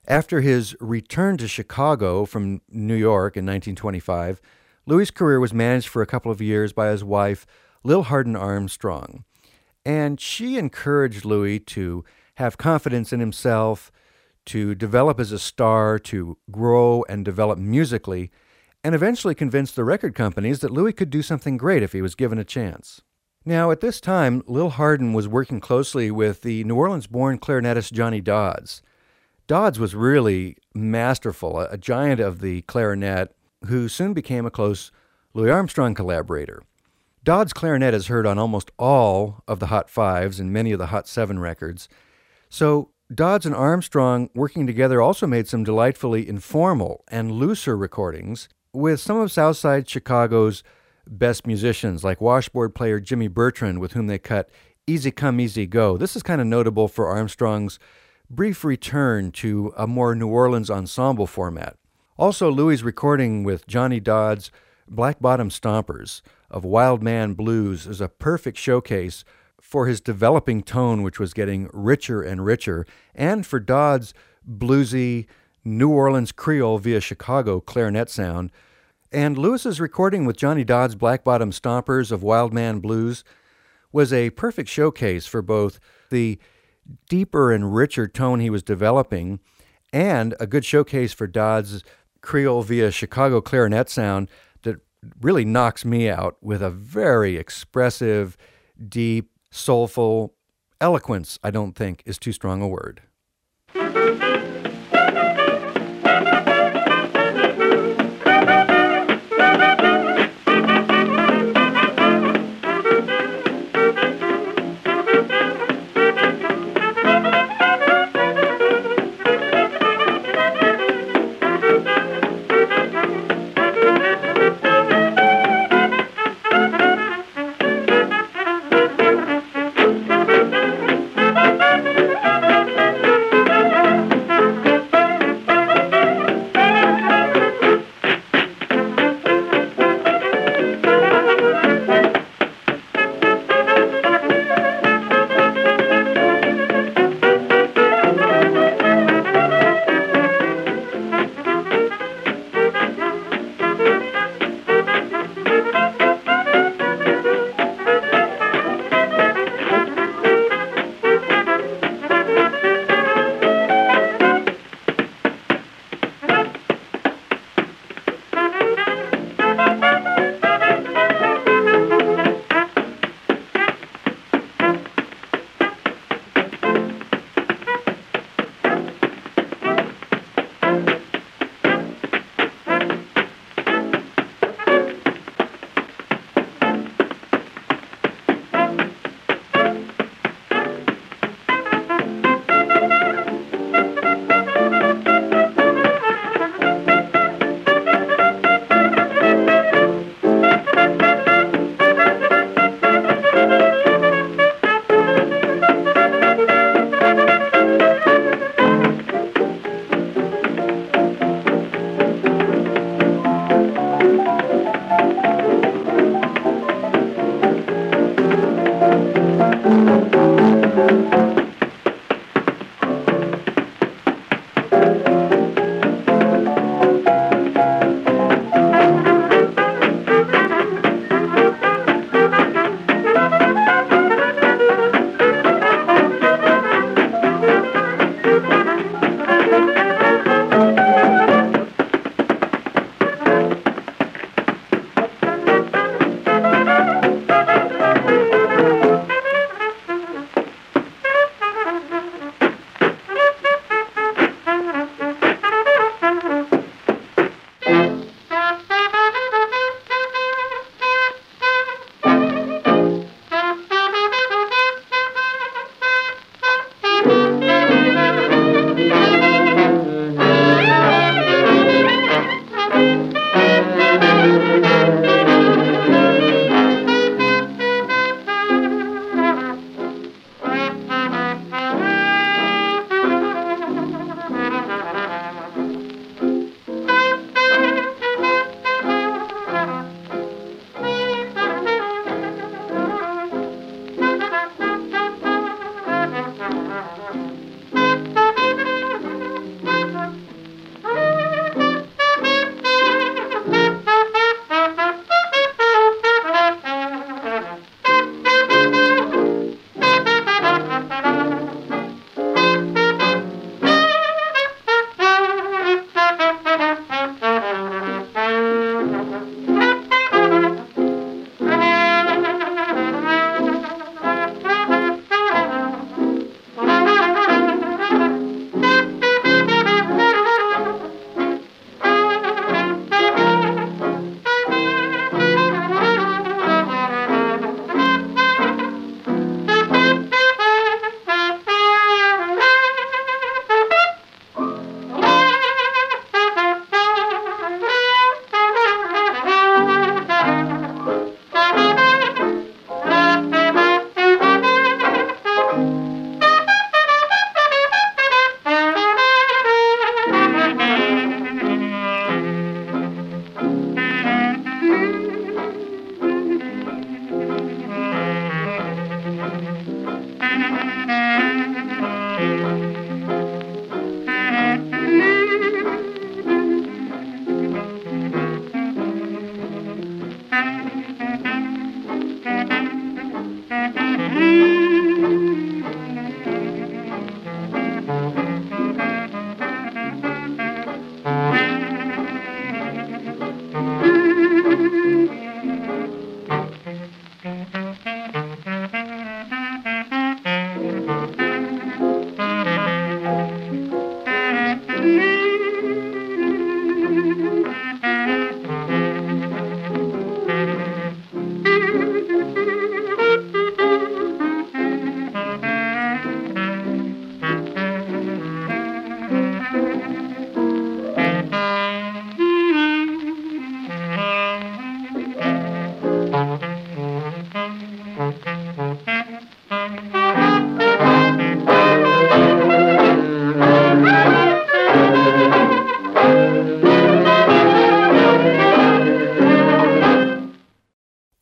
After his return to Chicago from New York in 1925, Louis's career was managed for a couple of years by his wife, Lil Hardin Armstrong. And she encouraged Louis to have confidence in himself, to develop as a star, to grow and develop musically, and eventually convinced the record companies that Louis could do something great if he was given a chance. Now, at this time, Lil Hardin was working closely with the New Orleans-born clarinetist Johnny Dodds. Dodds was really masterful, a giant of the clarinet who soon became a close Louis Armstrong collaborator. Dodds' clarinet is heard on almost all of the Hot Fives and many of the Hot Seven records. So Dodds and Armstrong working together also made some delightfully informal and looser recordings with some of Southside Chicago's best musicians, like washboard player Jimmy Bertrand, with whom they cut Easy Come, Easy Go. This is kind of notable for Armstrong's brief return to a more New Orleans ensemble format. Also, Louis's recording with Johnny Dodds' Black Bottom Stompers of Wild Man Blues is a perfect showcase for his developing tone, which was getting richer and richer, and for Dodds' bluesy New Orleans Creole via Chicago clarinet sound. And Louis's recording with Johnny Dodds' Black Bottom Stompers of Wild Man Blues was a perfect showcase for both the deeper and richer tone he was developing and a good showcase for Dodds' Creole via Chicago clarinet sound that really knocks me out with a very expressive, deep, soulful eloquence, I don't think is too strong a word.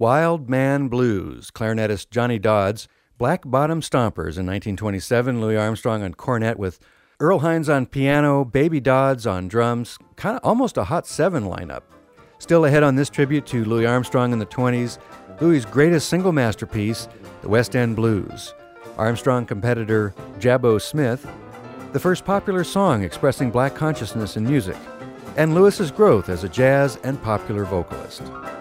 Wild Man Blues, clarinetist Johnny Dodds, Black Bottom Stompers in 1927, Louis Armstrong on cornet with Earl Hines on piano, Baby Dodds on drums, kind of almost a Hot Seven lineup. Still ahead on this tribute to Louis Armstrong in the 20s, Louis' greatest single masterpiece, the West End Blues. Armstrong competitor Jabbo Smith, the first popular song expressing black consciousness in music, and Louis's growth as a jazz and popular vocalist.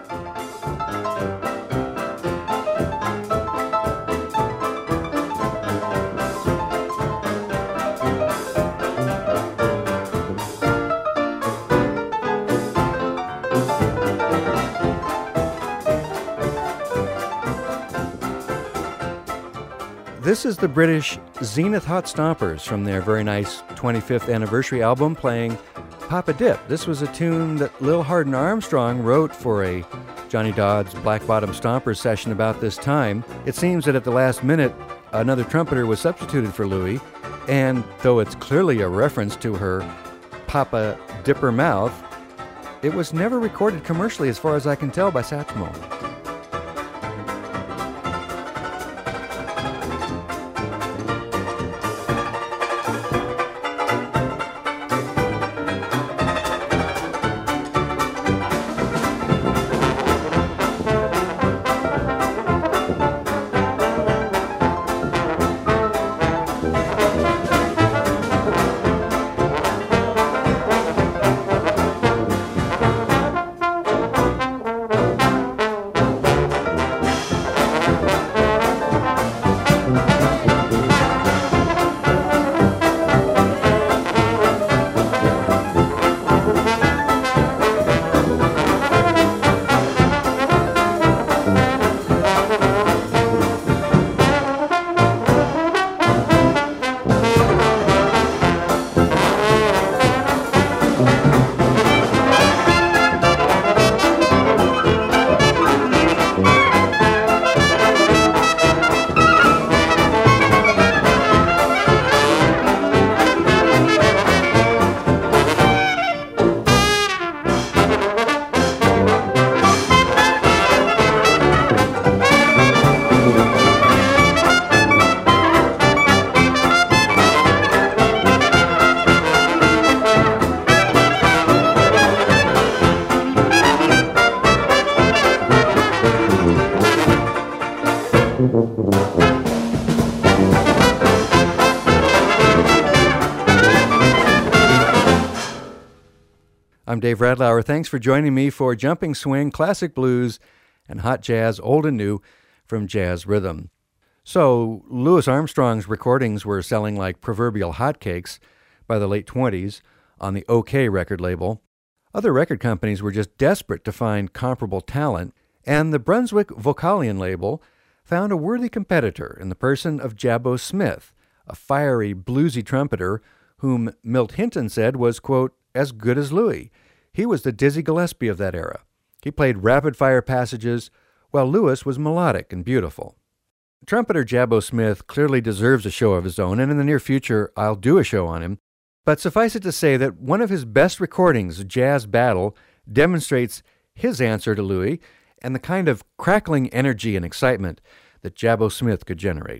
This is the British Zenith Hot Stompers from their very nice 25th anniversary album playing Papa Dip. This was a tune that Lil Hardin Armstrong wrote for a Johnny Dodds Black Bottom Stompers session about this time. It seems that at the last minute, another trumpeter was substituted for Louis, and though it's clearly a reference to her Papa Dipper mouth, it was never recorded commercially as far as I can tell by Satchmo. I'm Dave Radlauer. Thanks for joining me for Jumping Swing, Classic Blues, and Hot Jazz, Old and New, from Jazz Rhythm. So, Louis Armstrong's recordings were selling like proverbial hotcakes by the late 20s on the OK record label. Other record companies were just desperate to find comparable talent, and the Brunswick Vocalion label found a worthy competitor in the person of Jabbo Smith, a fiery, bluesy trumpeter whom Milt Hinton said was, quote, as good as Louis. He was the Dizzy Gillespie of that era. He played rapid-fire passages, while Louis was melodic and beautiful. Trumpeter Jabbo Smith clearly deserves a show of his own, and in the near future, I'll do a show on him. But suffice it to say that one of his best recordings, Jazz Battle, demonstrates his answer to Louis and the kind of crackling energy and excitement that Jabbo Smith could generate.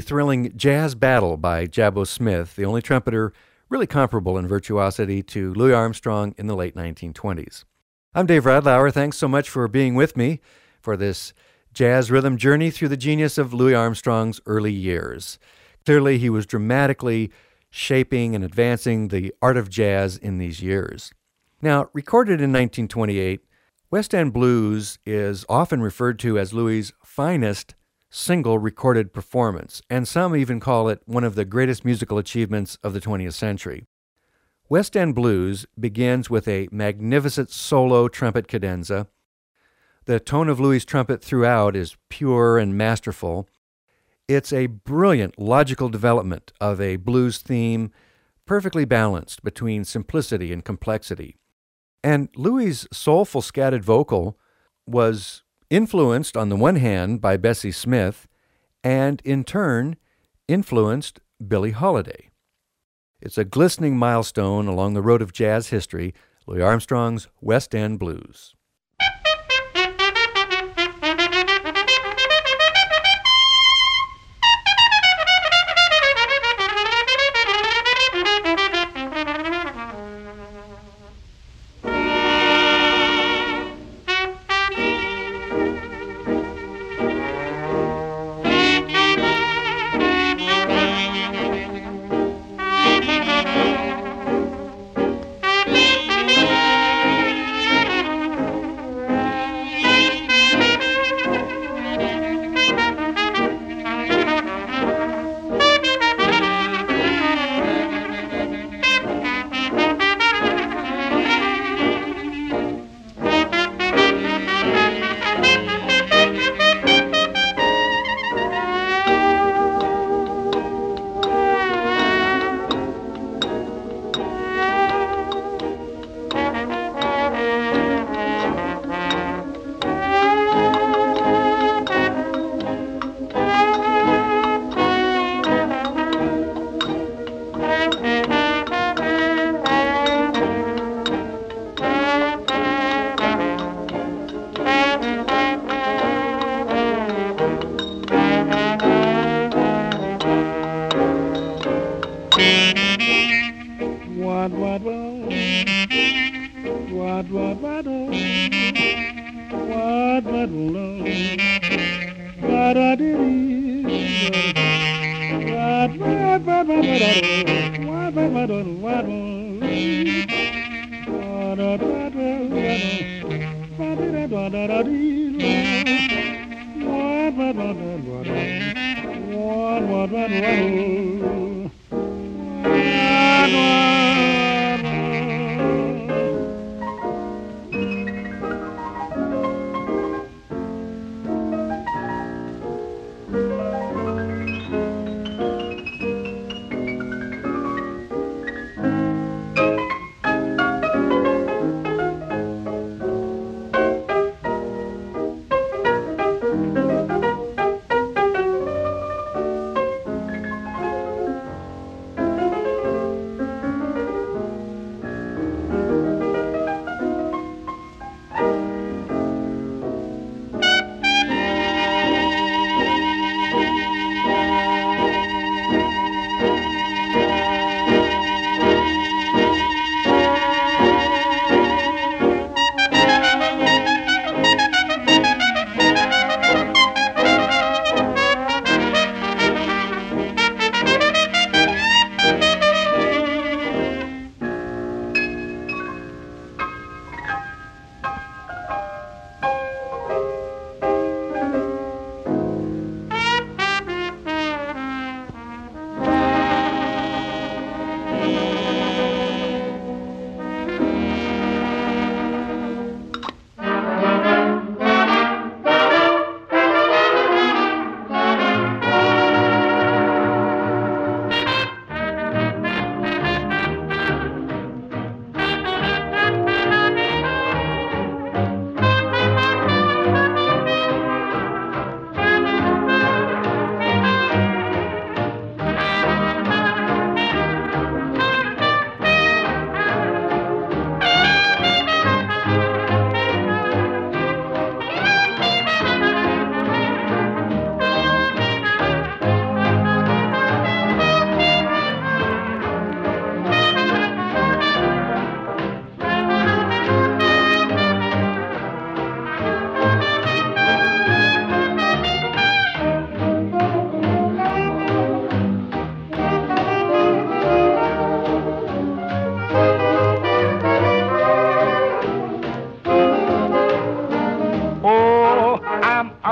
thrilling Jazz Battle by Jabbo Smith, the only trumpeter really comparable in virtuosity to Louis Armstrong in the late 1920s. I'm Dave Radlauer. Thanks so much for being with me for this jazz rhythm journey through the genius of Louis Armstrong's early years. Clearly, he was dramatically shaping and advancing the art of jazz in these years. Now, recorded in 1928, West End Blues is often referred to as Louis' finest single recorded performance, and some even call it one of the greatest musical achievements of the 20th century. West End Blues begins with a magnificent solo trumpet cadenza. The tone of Louis' trumpet throughout is pure and masterful. It's a brilliant logical development of a blues theme, perfectly balanced between simplicity and complexity. And Louis' soulful scattered vocal was influenced on the one hand by Bessie Smith, and in turn influenced Billie Holiday. It's a glistening milestone along the road of jazz history, Louis Armstrong's West End Blues.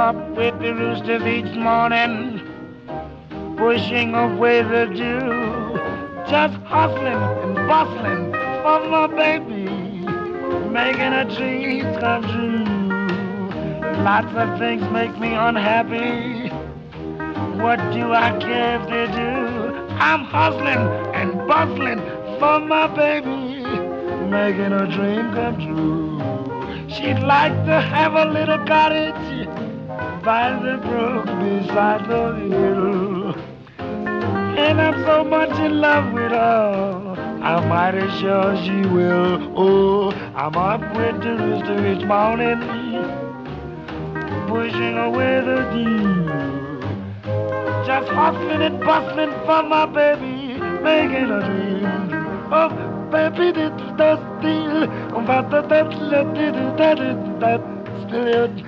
up with the roosters each morning, pushing away the dew, just hustling and bustling for my baby, making her dreams come true. Lots of things make me unhappy. What do I care if they do? I'm hustling and bustling for my baby, making her dream come true. She'd like to have a little cottage by the brook beside the hill, and I'm so much in love with her, I'm mighty sure she will. Oh, I'm up with the rooster each morning, pushing away the dew, just hustling and bustling for my baby, making a dream. Oh, baby, that's still about that still.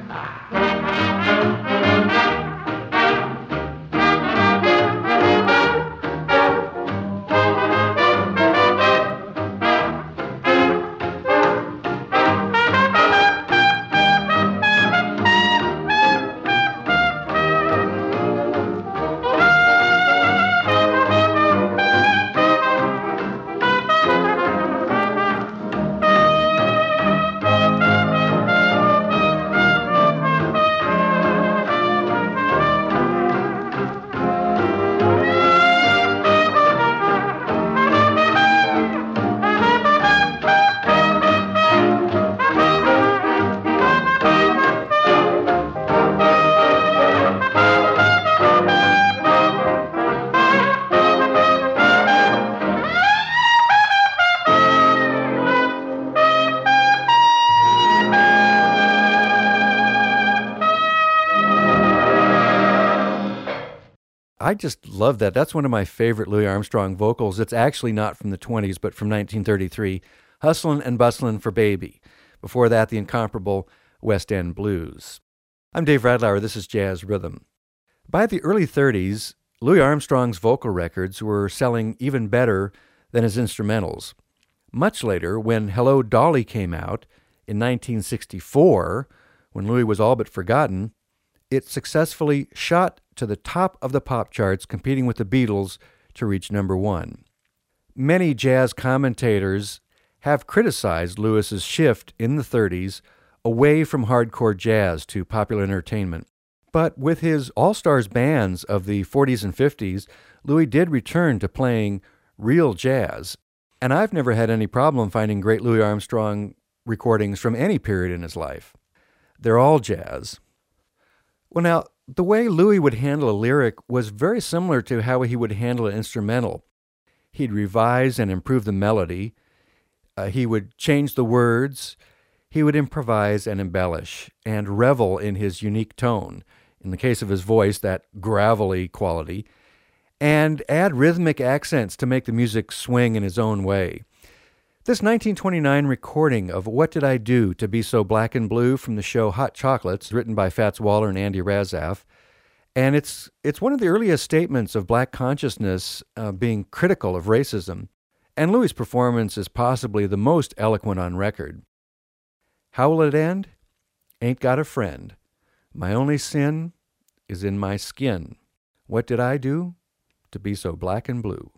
I just love that. That's one of my favorite Louis Armstrong vocals. It's actually not from the 20s, but from 1933, Hustlin' and Bustlin' for Baby. Before that, the incomparable West End Blues. I'm Dave Radlauer. This is Jazz Rhythm. By the early 30s, Louis Armstrong's vocal records were selling even better than his instrumentals. Much later, when Hello, Dolly came out in 1964, when Louis was all but forgotten, it successfully shot to the top of the pop charts, competing with the Beatles to reach number one. Many jazz commentators have criticized Louis's shift in the 30s away from hardcore jazz to popular entertainment. But with his all-stars bands of the 40s and 50s, Louis did return to playing real jazz. And I've never had any problem finding great Louis Armstrong recordings from any period in his life. They're all jazz. Well, now, the way Louis would handle a lyric was very similar to how he would handle an instrumental. He'd revise and improve the melody. He would change the words. He would improvise and embellish and revel in his unique tone, in the case of his voice, that gravelly quality, and add rhythmic accents to make the music swing in his own way. This 1929 recording of What Did I Do to Be So Black and Blue from the show Hot Chocolates, written by Fats Waller and Andy Razaf, and it's one of the earliest statements of black consciousness being critical of racism, and Louis' performance is possibly the most eloquent on record. How will it end? Ain't got a friend. My only sin is in my skin. What did I do to be so black and blue?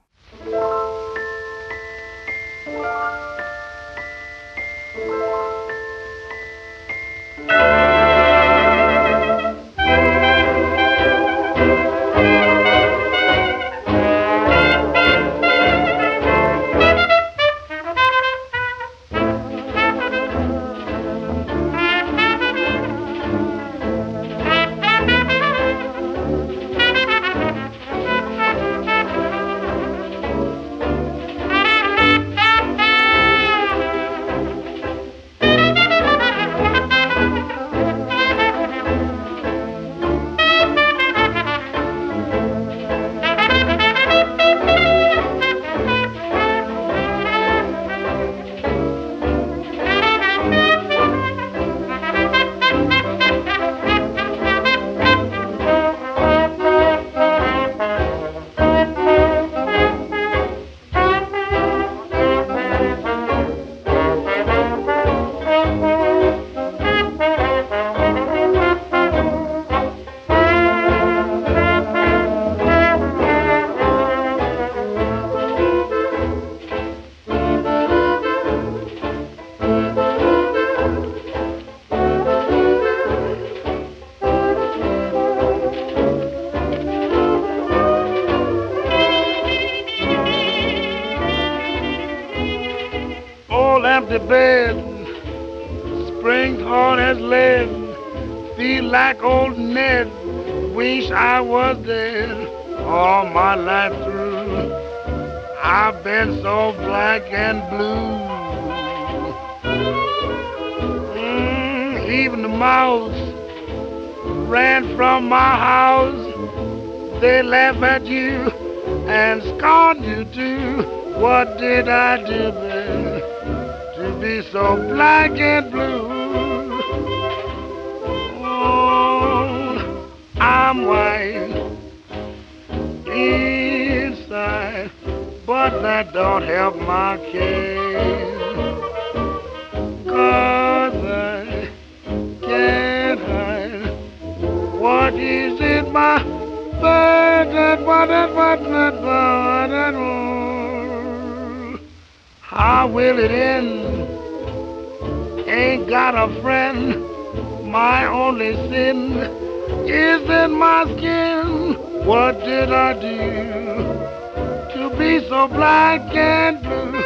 bed, spring hard as lead, feel like old Ned, wish I was dead all my life through. I've been so black and blue. Even the mouse ran from my house. They laugh at you and scorn you too. What did I do, baby, to be so black and blue? Oh, I'm white inside, but that don't help my case. 'Cause I can't hide what is in my how will it end? Ain't got a friend. My only sin is in my skin. What did I do to be so black and blue?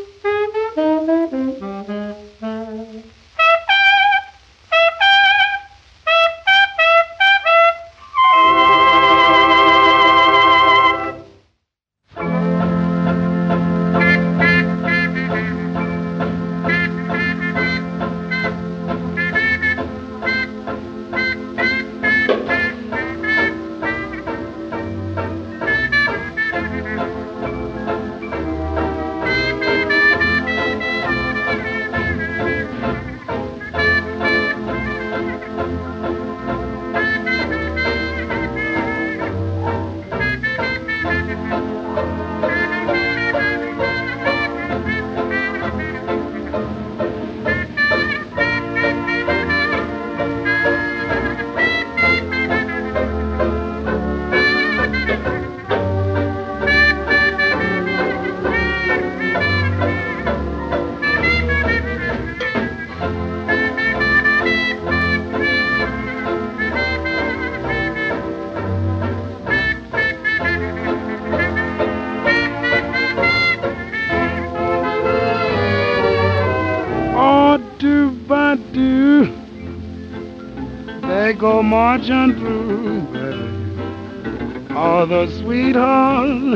They go marching through, all the sweethearts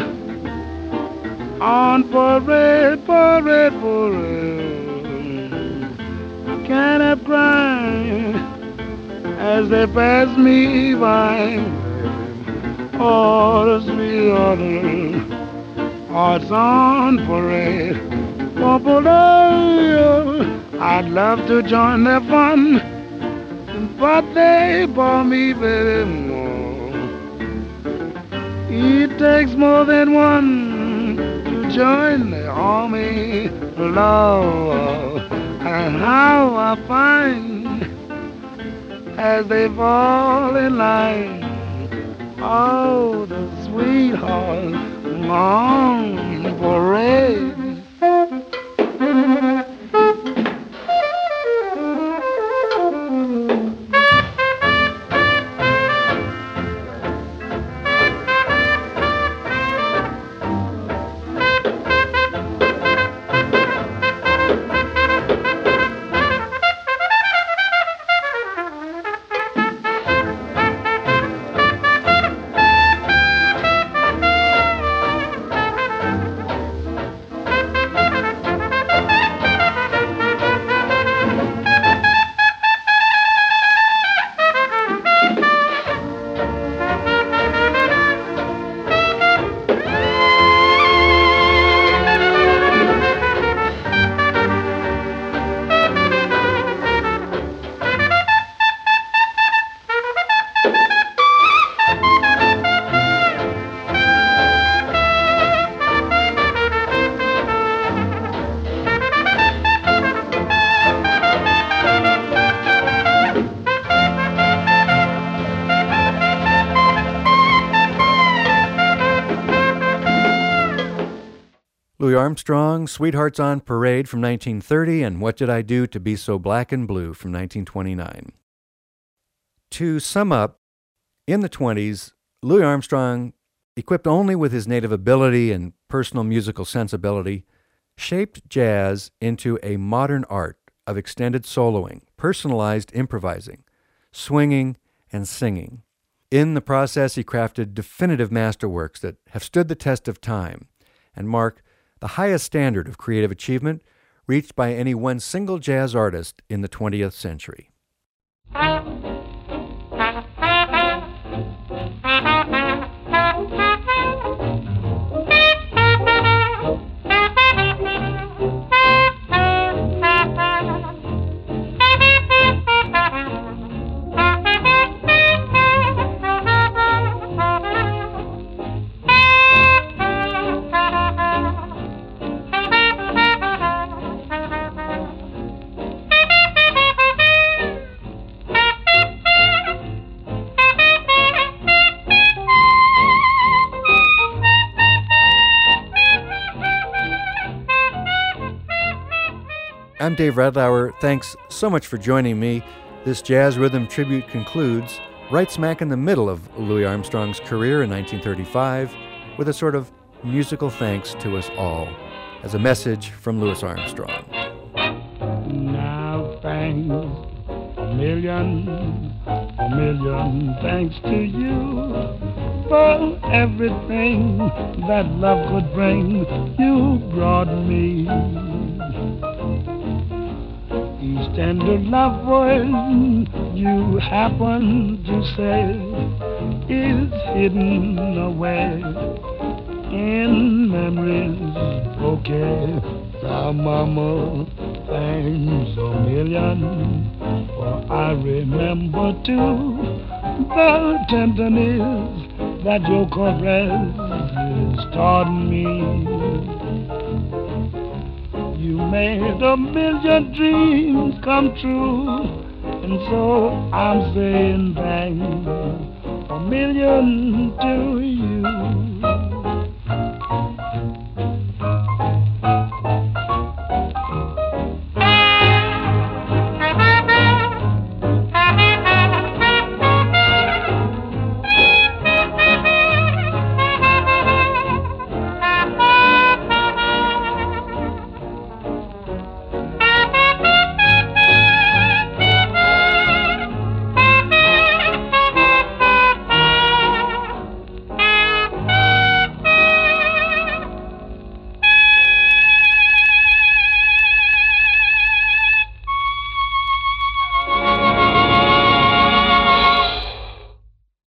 on parade, parade, parade. Can't help crying as they pass me by. All the sweethearts on parade. I'd love to join their fun, but they bore me very more. It takes more than one to join the army, love. And how I find as they fall in line, oh, the sweethearts on parade. Louis Armstrong, Sweethearts on Parade from 1930, and What Did I Do to Be So Black and Blue from 1929. To sum up, in the 20s, Louis Armstrong, equipped only with his native ability and personal musical sensibility, shaped jazz into a modern art of extended soloing, personalized improvising, swinging, and singing. In the process, he crafted definitive masterworks that have stood the test of time and mark the highest standard of creative achievement reached by any one single jazz artist in the 20th century. I'm Dave Radlauer. Thanks so much for joining me. This Jazz Rhythm tribute concludes right smack in the middle of Louis Armstrong's career in 1935 with a sort of musical thanks to us all as a message from Louis Armstrong. Now thanks a million thanks to you for everything that love could bring. You brought me each tender love word you happen to say is hidden away in memories bouquet. Now, mama, thanks a million, for I remember too the tenderness that your caresses taught me. You made a million dreams come true, and so I'm saying thanks a million to you.